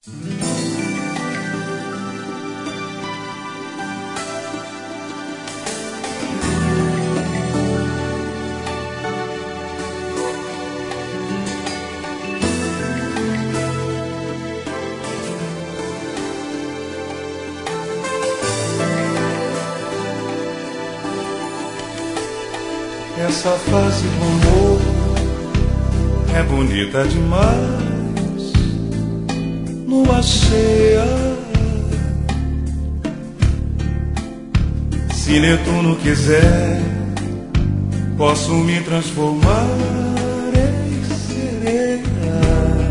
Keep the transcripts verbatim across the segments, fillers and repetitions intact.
Essa fase do amor é bonita demais, lua cheia. Se Netuno quiser, posso me transformar em sereia.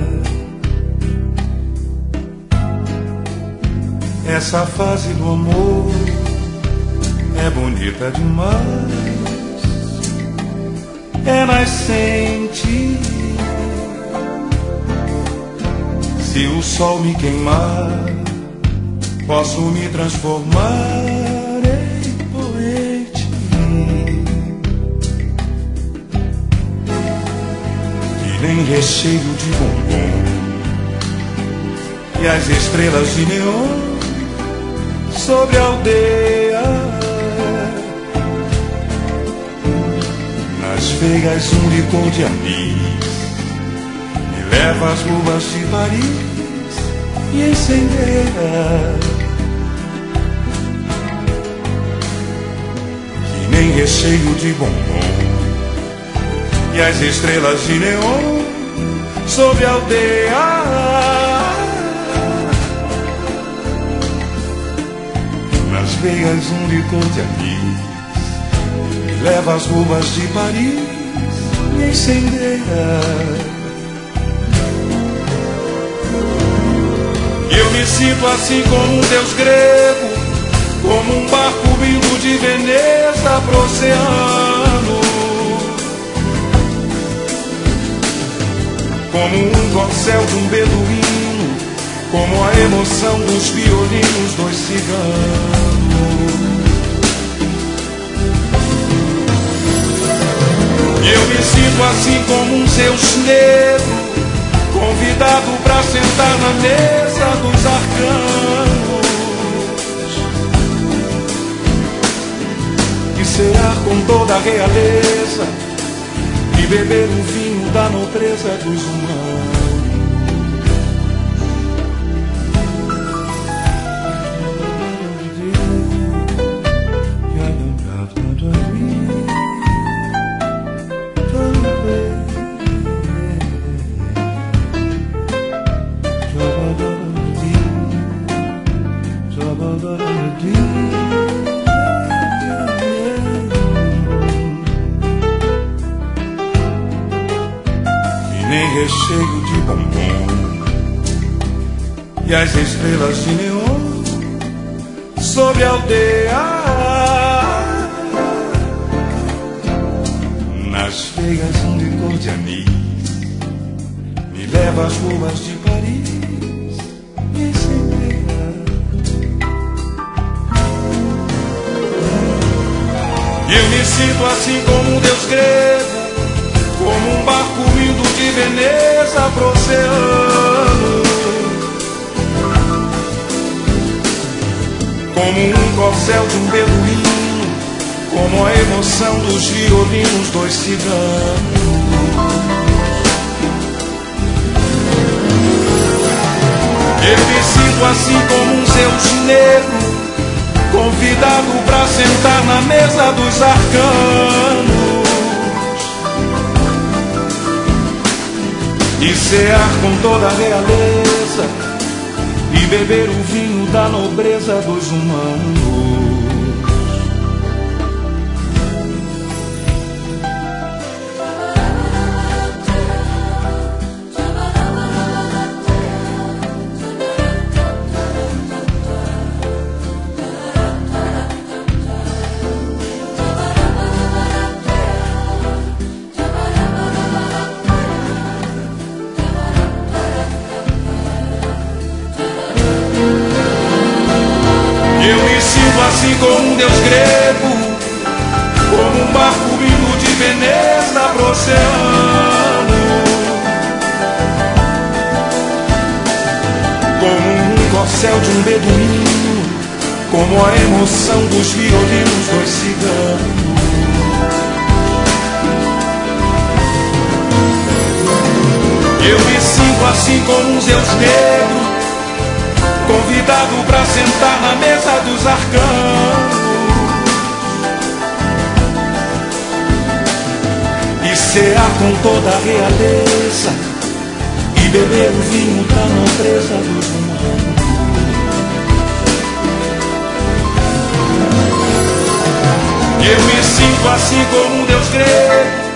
Essa fase do amor é bonita demais, é nascente. Se o sol me queimar, posso me transformar em poente. Que nem recheio de bombom e as estrelas de neon sobre a aldeia. Nas veigas um licor de anis me leva às ruas de Paris e incendeia. Que nem recheio de bombom e as estrelas de neon sobre a aldeia. Nas veigas um licor de anis leva as ruas de Paris e incendeia. Eu me sinto assim como um deus grego, como um barco vindo de Veneza pro oceano, como um corcel de um beduíno, como a emoção dos violinos dos ciganos. Eu me sinto assim como um Zeus negro, convidado pra sentar na mesa dos arcanos e cear com toda a realeza e beber o vinho da nobreza dos humanos. Recheio de bombom e as estrelas de neon sobre a aldeia. Nas veias um licor de anis me leva às ruas de Paris e incendeia. Eu me sinto assim como um deus grego, como um barco indo de Veneza pro oceano, como um corcel de um beduíno, como a emoção dos violinos dos ciganos. Eu me sinto assim como um Zeus negro, convidado pra sentar na mesa dos arcanos e cear com toda a realeza e beber o vinho da nobreza dos humanos. Assim como um deus grego, como um barco vindo de Veneza pro oceano, como um corcel de um beduíno, como a emoção dos violinos dos ciganos. Eu me sinto assim como um Zeus negro, convidado pra sentar na mesa dos arcanos e cear com toda a realeza e beber o vinho da nobreza dos humanos. Eu me sinto assim como um Deus grego,